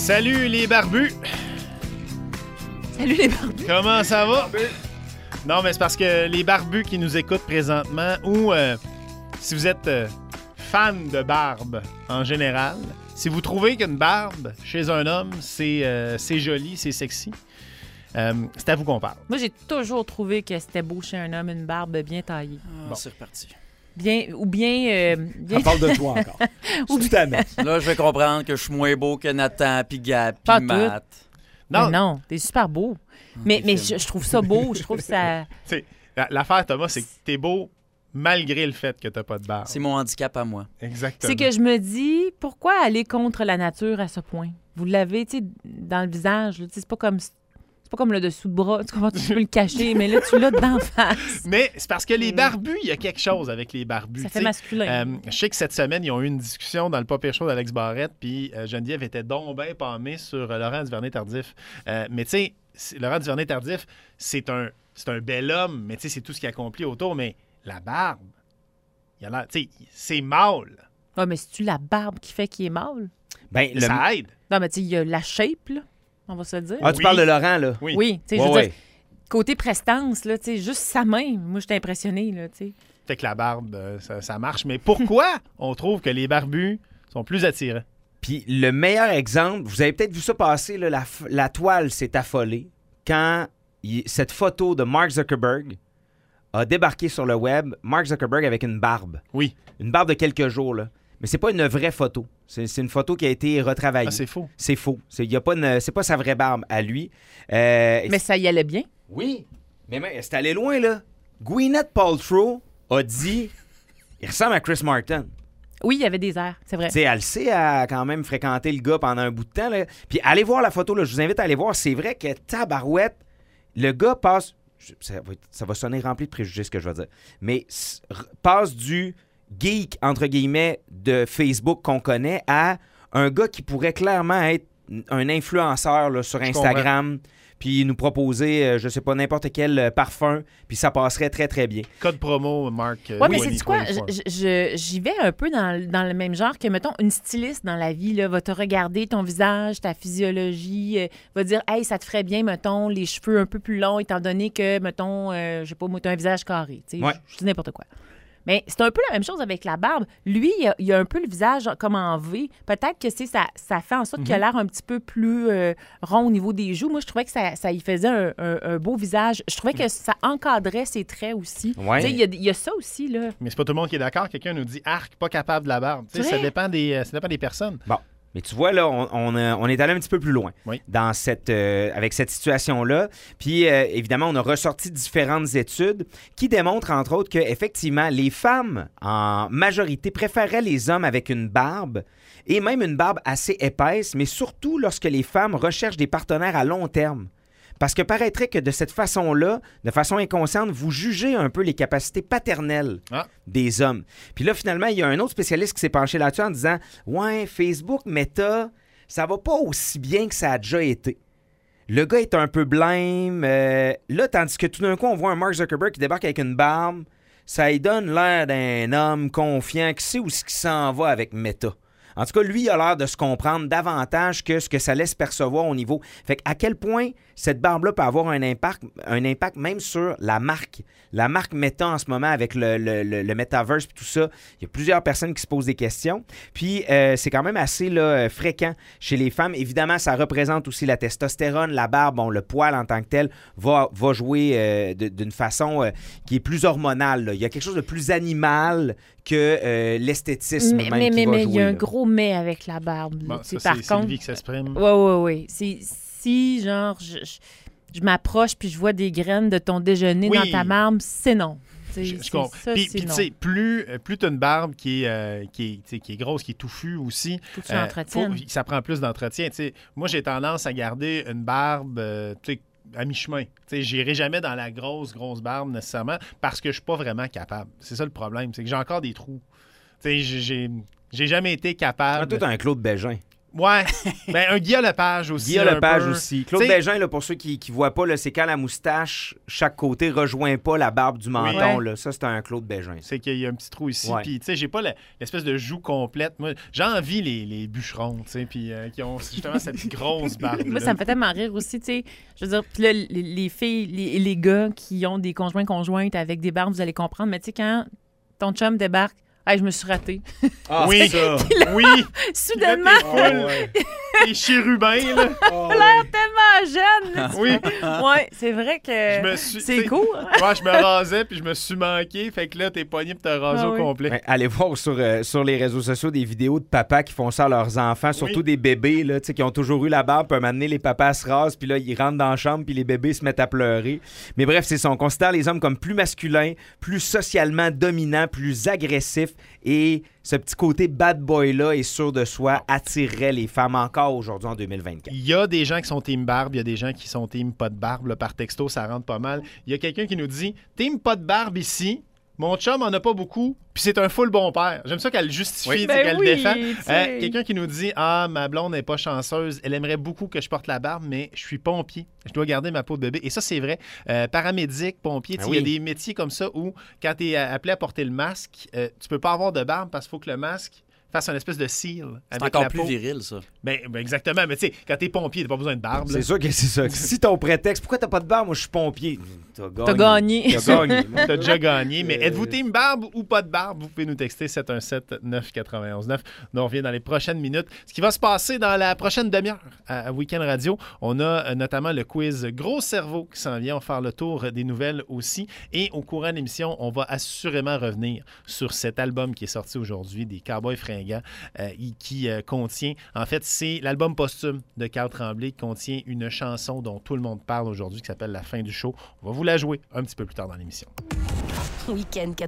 Salut les barbus! Salut les barbus! Comment ça va? Non, mais c'est parce que les barbus qui nous écoutent présentement, ou si vous êtes fan de barbe en général, si vous trouvez qu'une barbe chez un homme, c'est joli, c'est sexy, c'est à vous qu'on parle. Moi, j'ai toujours trouvé que c'était beau chez un homme, une barbe bien taillée. Bon. C'est reparti. Bien. On parle de toi encore. Tout à fait. Là, je vais comprendre que je suis moins beau que Nathan, puis Gab, Pas puis Matt. Non, t'es super beau. Mais je trouve ça beau. Je trouve ça... T'sais, l'affaire, Thomas, c'est que t'es beau malgré le fait que t'as pas de barbe. C'est mon handicap à moi. Exactement. C'est que je me dis, pourquoi aller contre la nature à ce point? Vous l'avez, tu sais, dans le visage. Là, c'est pas comme le dessous de bras. Tu comprends? Tu peux le cacher, mais là, tu l'as d'en face. Mais c'est parce que les barbus, il y a quelque chose avec les barbus. Ça fait masculin. Je sais que cette semaine, ils ont eu une discussion dans le Pas Pire Show d'Alex Barrette, puis Geneviève était donc bien pâmée sur Laurent Duvernay-Tardif. Mais tu sais, Laurent Duvernay-Tardif, c'est un bel homme, mais tu sais, c'est tout ce qu'il accomplit autour. Mais la barbe, tu sais, c'est mâle. Ouais, mais c'est-tu la barbe qui fait qu'il est mâle? Ben, Ça aide. Non, mais tu sais, il y a la shape, là. On va se le dire. Ah, tu Oui. parles de Laurent, là? Oui, tu sais, je veux dire, côté prestance, là, tu sais, juste sa main, moi, j'étais impressionnée, là, tu sais. Fait que la barbe, ça marche. Mais pourquoi on trouve que les barbus sont plus attirants? Puis le meilleur exemple, vous avez peut-être vu ça passer, là, la toile s'est affolée quand cette photo de Mark Zuckerberg a débarqué sur le web. Mark Zuckerberg avec une barbe. Oui. Une barbe de quelques jours, là. Mais c'est pas une vraie photo. C'est une photo qui a été retravaillée. Ah, c'est faux. C'est faux. C'est pas sa vraie barbe à lui. Mais ça y allait bien. Oui. Mais c'est allé loin, là. Gwyneth Paltrow a dit il ressemble à Chris Martin. Oui, il y avait des airs, c'est vrai. Tu sais, elle sait à quand même fréquenter le gars pendant un bout de temps. Là. Puis allez voir la photo, là. Je vous invite à aller voir. C'est vrai que tabarouette, le gars passe... Ça va sonner rempli de préjugés, ce que je vais dire. Mais passe du geek, entre guillemets, de Facebook qu'on connaît à un gars qui pourrait clairement être un influenceur là, sur Instagram, puis nous proposer, je sais pas, n'importe quel parfum, puis ça passerait très, très bien. Code promo, Marc. Oui, mais c'est quoi? J'y vais un peu dans le même genre que, mettons, une styliste dans la vie là, va te regarder ton visage, ta physiologie, va dire, hey, ça te ferait bien, mettons, les cheveux un peu plus longs, étant donné que, mettons, je sais pas, moi, t'as un visage carré. Tu sais, Ouais. je dis n'importe quoi. Mais c'est un peu la même chose avec la barbe. Lui, il a un peu le visage comme en V. Peut-être que ça fait en sorte qu'il a l'air un petit peu plus rond au niveau des joues. Moi, je trouvais que ça y faisait un beau visage. Je trouvais que ça encadrait ses traits aussi. Ouais. Tu sais, il y a ça aussi, là. Mais c'est pas tout le monde qui est d'accord. Quelqu'un nous dit arc, pas capable de la barbe. Tu sais, C'est ça vrai? dépend des personnes. Bon. Mais tu vois, là, on est allé un petit peu plus loin Oui. dans avec cette situation-là. Puis, évidemment, on a ressorti différentes études qui démontrent, entre autres, qu'effectivement, les femmes, en majorité, préféraient les hommes avec une barbe et même une barbe assez épaisse, mais surtout lorsque les femmes recherchent des partenaires à long terme. Parce que paraîtrait que de cette façon-là, de façon inconsciente, vous jugez un peu les capacités paternelles des hommes. Puis là, finalement, il y a un autre spécialiste qui s'est penché là-dessus en disant « Ouais, Facebook, Meta, ça va pas aussi bien que ça a déjà été. » Le gars est un peu blême. Là, tandis que tout d'un coup, on voit un Mark Zuckerberg qui débarque avec une barbe, ça lui donne l'air d'un homme confiant qui sait où ce qui s'en va avec Meta. En tout cas, lui, il a l'air de se comprendre davantage que ce que ça laisse percevoir au niveau. Fait qu'à quel point cette barbe-là peut avoir un impact même sur la marque. La marque Meta en ce moment avec le Metaverse et tout ça. Il y a plusieurs personnes qui se posent des questions. Puis, c'est quand même assez là, fréquent chez les femmes. Évidemment, ça représente aussi la testostérone, la barbe, bon, le poil en tant que tel va jouer d'une façon qui est plus hormonale. Là. Il y a quelque chose de plus animal que l'esthétisme même qui va jouer. Mais il y a un là. gros mais avec la barbe. Bon, ça, par c'est contre, Sylvie qui s'exprime. Oui. Si, genre, je m'approche puis je vois des graines de ton déjeuner dans ta barbe, c'est non. Je comprends. Puis tu sais, plus tu as une barbe qui est grosse, qui est touffue aussi, Faut que tu l'entretiennes. ça prend plus d'entretien. T'sais, moi, j'ai tendance à garder une barbe à mi-chemin. J'irai jamais dans la grosse barbe nécessairement parce que je suis pas vraiment capable. C'est ça le problème, c'est que j'ai encore des trous. J'ai jamais été capable. Toi, t'as un Claude Bégin. Ouais. Ben, un Guillaume Lepage aussi. Guillaume un Lepage peu. aussi. Claude T'sais- Bégin, là, pour ceux qui ne voient pas, là, c'est quand la moustache, chaque côté, rejoint pas la barbe du menton. Ouais. Là. Ça, c'est un Claude Bégin. ça. C'est qu'il y a un petit trou ici. Ouais. Puis, tu sais, j'ai pas l'espèce de joue complète. Moi, j'envie les bûcherons, tu sais, puis qui ont justement cette grosse barbe. Moi, ça me fait tellement rire aussi, tu sais. Je veux dire, puis là, les filles, les gars qui ont des conjointes avec des barbes, vous allez comprendre. Mais tu sais, quand ton chum débarque, hey, je me suis ratée. Ah, Oui, ça. oui. Soudainement, Les chérubins, là. tellement jeune. là. Oui. Ouais, c'est vrai que Je me suis- c'est t'sais, cool. Moi, je me rasais, puis je me suis manqué. Fait que là, t'es pogné pour te raser Ah au oui. complet. Ouais, allez voir sur les réseaux sociaux des vidéos de papas qui font ça à leurs enfants, surtout des bébés là, qui ont toujours eu la barbe. Puis à un moment donné, les papas se rasent, puis là, ils rentrent dans la chambre, puis les bébés se mettent à pleurer. Mais bref, c'est ça. On considère les hommes comme plus masculins, plus socialement dominants, plus agressifs. Et ce petit côté bad boy-là est sûr de soi attirerait les femmes encore aujourd'hui en 2024. Il y a des gens qui sont team barbe, il y a des gens qui sont team pas de barbe. Là, par texto, ça rentre pas mal. Il y a quelqu'un qui nous dit team pas de barbe ici. Mon chum en a pas beaucoup, puis c'est un full bon père. J'aime ça qu'elle le justifie, tu sais, Ben qu'elle oui, le défend. tu sais. Quelqu'un qui nous dit ma blonde n'est pas chanceuse, elle aimerait beaucoup que je porte la barbe, mais je suis pompier. Je dois garder ma peau de bébé. Et ça, c'est vrai. Paramédic, pompier, tu sais, il y a des métiers comme ça où, quand tu es appelé à porter le masque, tu peux pas avoir de barbe parce qu'il faut que le masque fasse une espèce de seal C'est avec encore la plus peau. viril, ça. Ben, exactement. Mais tu sais, quand t'es pompier, t'as pas besoin de barbe. là. C'est sûr que c'est ça. Si ton prétexte, pourquoi t'as pas de barbe? Moi, je suis pompier. T'as gagné. T'as gagné. T'as déjà gagné, mais êtes-vous team barbe ou pas de barbe? Vous pouvez nous texter 717-991-9. Nous, on revient dans les prochaines minutes. Ce qui va se passer dans la prochaine demi-heure à Week-end Radio, on a notamment le quiz Gros Cerveau qui s'en vient. On va faire le tour des nouvelles aussi. Et au courant de l'émission, on va assurément revenir sur cet album qui est sorti aujourd'hui, des Cowboys fringants, qui contient, en fait, c'est l'album posthume de Carl Tremblay qui contient une chanson dont tout le monde parle aujourd'hui qui s'appelle La fin du show. On va vous la jouer un petit peu plus tard dans l'émission. Week-end